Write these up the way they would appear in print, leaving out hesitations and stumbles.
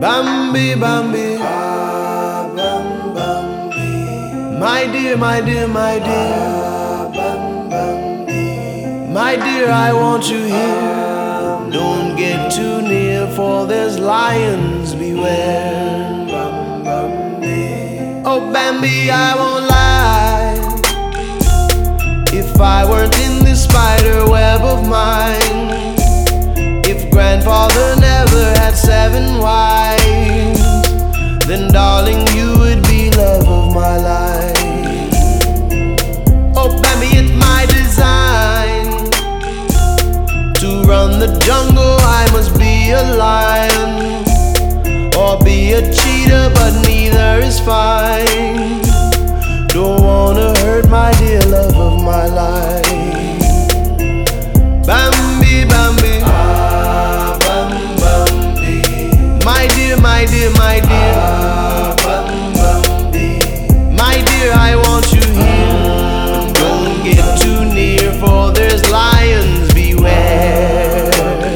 Bambi, Bambi, my dear, my dear, my dear, my dear, I want you here. Don't get too near, for there's lions beware. Oh Bambi, I won't lie. If I weren't in this spider web of mine, if grandfather never had 7 wives, then darling, you would be love of my life. Oh Bambi, it's my design to run the jungle. I must be a lion or be a cheetah, but neither is fine. Don't wanna hurt my dear love of my life. Bambi, Bambi, my dear, my dear, my dear, my dear, I want you here. Don't get too near, for there's lions beware.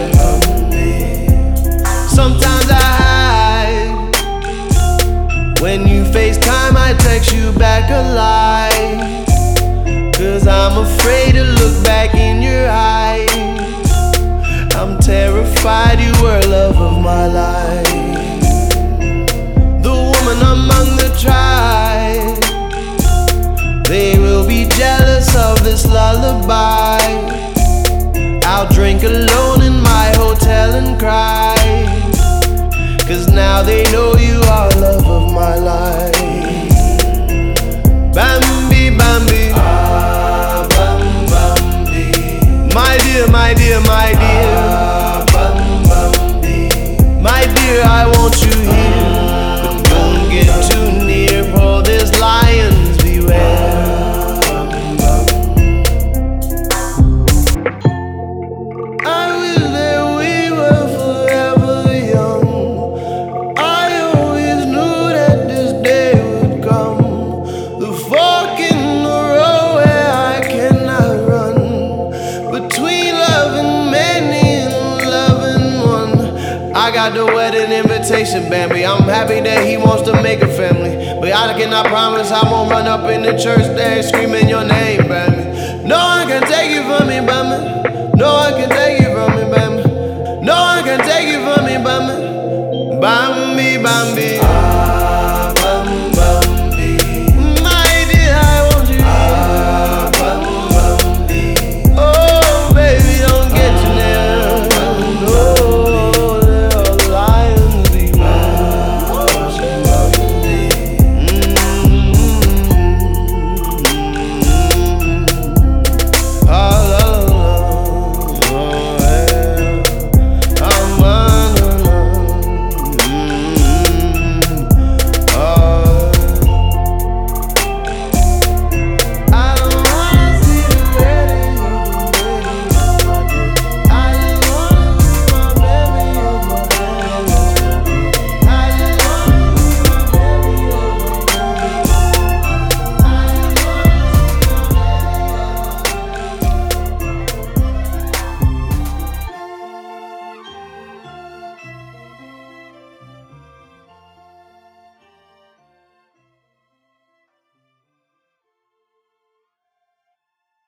Sometimes I hide. When you FaceTime, I text you back alive, 'cause I'm afraid to look back in your eyes. I'm terrified, you were love of my life. The woman among the tribe, they will be jealous of this lullaby. I'll drink alone in my hotel and cry, 'cause now they know you are love of my life. Bambi, Bambi, my dear, my dear, my dear, my dear, I want you here. But don't get too near, for there's lions beware. I wish that we were forever young. I always knew that this day would come. The fork in the road where I cannot run, between loving many and loving one. I got the wedding invitation, Bambi. I'm happy that he wants to make a family, but I cannot promise I won't run up in the church there screaming your name, Bambi. No one can take you from me, Bambi. No one can take you from me, Bambi. No one can take you from me, Bambi. Bambi, Bambi.